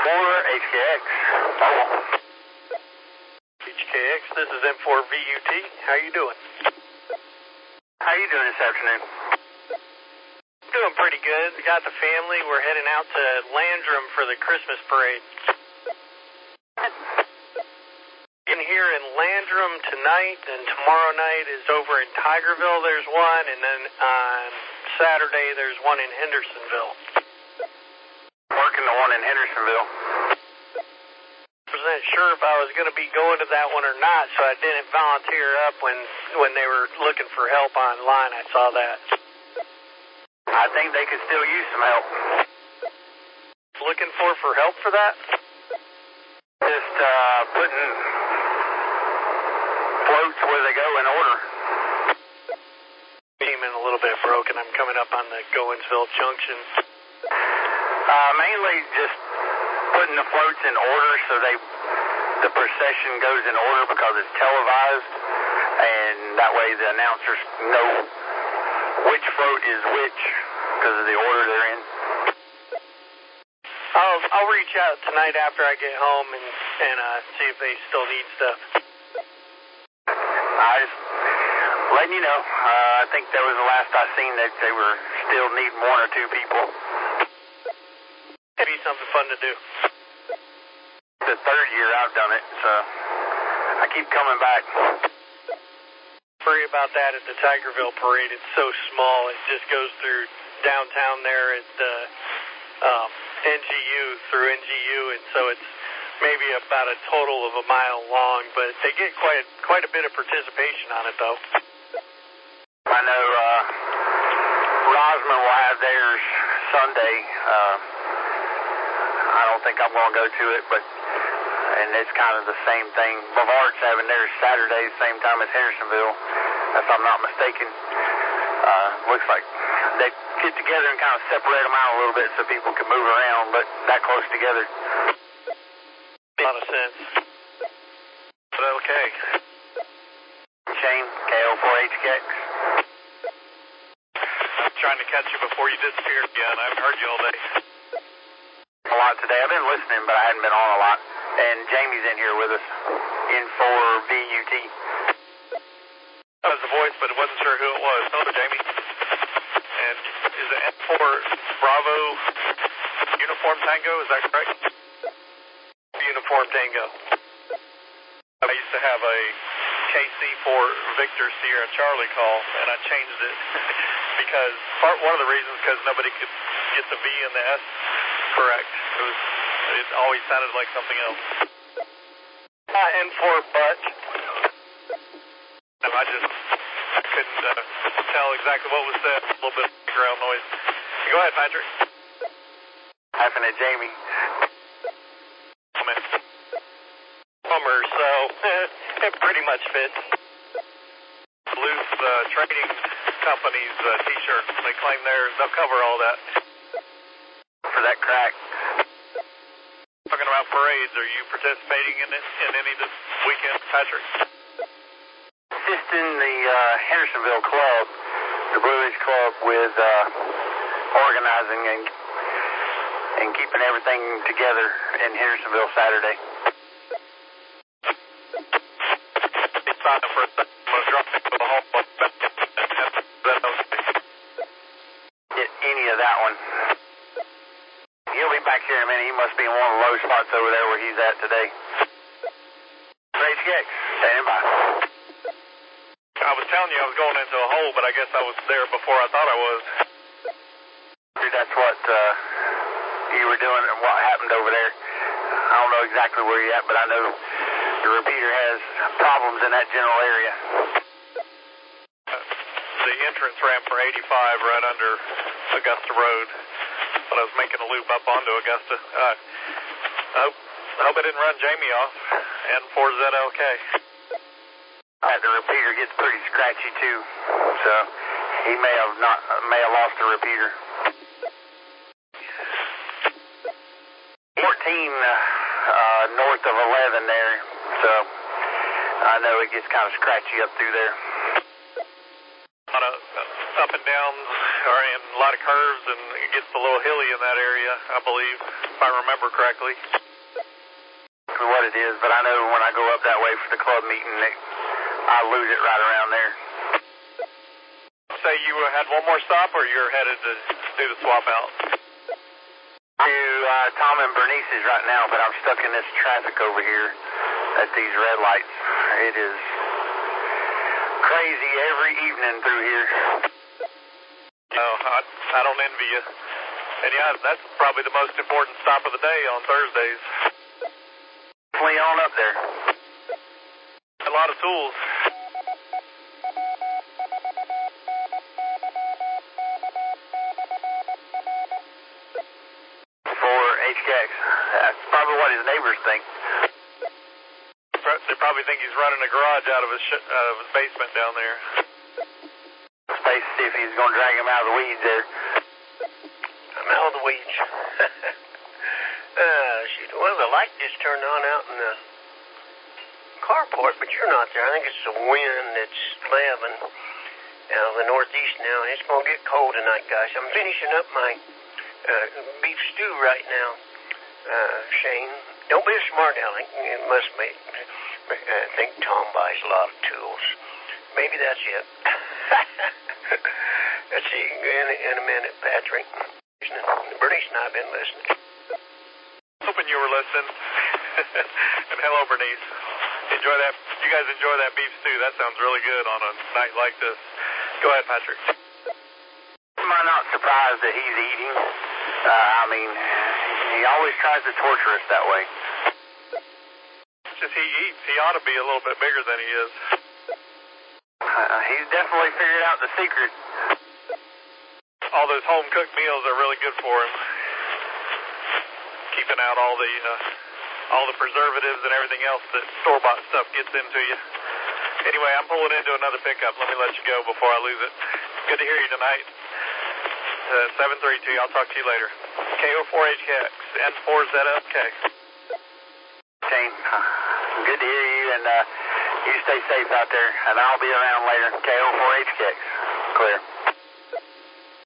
HKX. HKX, this is M4VUT. How you doing? How you doing this afternoon? Doing pretty good. Got the family. We're heading out to Landrum for the Christmas parade. In here in Landrum tonight, and tomorrow night is over in Tigerville. There's one, and then on Saturday there's one in Hendersonville. Working the one in Hendersonville. Wasn't sure if I was going to be going to that one or not, so I didn't volunteer up when they were looking for help online. I saw that. I think they could still use some help. Looking for help for that? Just putting floats where they go in order. Seeming a little bit broken. I'm coming up on the Goinsville Junction. Mainly just putting the floats in order so the procession goes in order because it's televised, and that way the announcers know which float is which because of the order they're in. I'll reach out tonight after I get home and see if they still need stuff. I just letting you know. I think that was the last I seen that they were still needing one or two people. It'd be something fun to do. The third year I've done it, so I keep coming back. Worry about that at the Tigerville parade. It's so small. It just goes through downtown there at the NGU, through NGU, and so it's maybe about a total of a mile long, but they get quite a bit of participation on it, though. I know Rosman will have theirs Sunday. I don't think I'm going to go to it, and it's kind of the same thing. Bavard's having theirs Saturday, same time as Hendersonville, if I'm not mistaken. Looks like they get together and kind of separate them out a little bit so people can move around, but that close together. A lot of sense. But okay. Shane, KO4HKX. I'm trying to catch you before you disappeared again. I haven't heard you all day. A lot today. I've been listening, but I hadn't been on a lot. And Jamie's in here with us, in for VUT. That was the voice, but I wasn't sure who it was. Hello, Jamie. And is it M4 Bravo Uniform Tango? Is that correct? Uniform Tango. I used to have a KC4 Victor Sierra Charlie call, and I changed it because one of the reasons because nobody could get the V and the S correct. It always sounded like something else. N4 butt. No, I couldn't tell exactly what was said. A little bit of background noise. Go ahead, Patrick. Happened to Jamie. Bummer, so it pretty much fits. Loose Trading Company's t-shirt. They claim they'll cover all that. For that crack. Talking about parades, are you participating in any this weekend, Patrick? Assisting the Hendersonville Club, the Blue Ridge Club, with organizing and keeping everything together in Hendersonville Saturday. Sign up for a second. I'm going to drop it to the home. Get any of that one. He'll be back here in a minute. He must be in one of the low spots over there where he's at today. HKX, standing by. I was telling you I was going into a hole, but I guess I was there before I thought I was. Dude, that's what you were doing and what happened over there. I don't know exactly where you're at, but I know the repeater has problems in that general area. The entrance ramp for 85 right under Augusta Road. But I was making a loop up onto Augusta. I hope I didn't run Jamie off. N4ZLK. The repeater gets pretty scratchy too, so he may have lost the repeater. 14 north of 11 there, so I know it gets kind of scratchy up through there. A lot of up and downs and a lot of curves, and it gets a little hilly in that area, I believe, if I remember correctly. For what it is, but I know when I go up that way for the club meeting, I lose it right around there. Say you had one more stop, or you're headed to do the swap out? To Tom and Bernice's right now, but I'm stuck in this traffic over here at these red lights. It is crazy every evening through here. Oh, I don't envy you. And yeah, that's probably the most important stop of the day on Thursdays. Definitely on up there. A lot of tools. For HKX. That's probably what his neighbors think. They probably think he's running a garage out of his basement down there. Space to see if he's going to drag him out of the weeds there. I'm out of the weeds. Shoot, well, the light just turned on out in the carport, but you're not there. I think it's the wind that's blowing out of the northeast now, and it's going to get cold tonight, guys. I'm finishing up my beef stew right now, Shane. Don't be a smart aleck. It must be. I think Tom buys a lot of tools. Maybe that's it. Let's see, in a minute, Patrick. Bernice and I have been listening. Hoping you were listening. And hello, Bernice. Enjoy that. You guys enjoy that beef stew. That sounds really good on a night like this. Go ahead, Patrick. Am I not surprised that he's eating? I mean, he always tries to torture us that way. It's just he eats. He ought to be a little bit bigger than he is. He's definitely figured out the secret. All those home-cooked meals are really good for him. Keeping out all the preservatives and everything else that store-bought stuff gets into you. Anyway, I'm pulling into another pickup. Let me let you go before I lose it. Good to hear you tonight. 732, I'll talk to you later. KO4HKX, N4ZFK. Shane, good to hear you, and you stay safe out there, and I'll be around later. KO4HKX, clear.